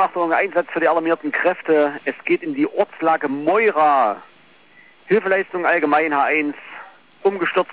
Achtung, Einsatz für die alarmierten Kräfte. Es geht in die Ortslage Moira. Hilfeleistung allgemein H1. Umgestürzt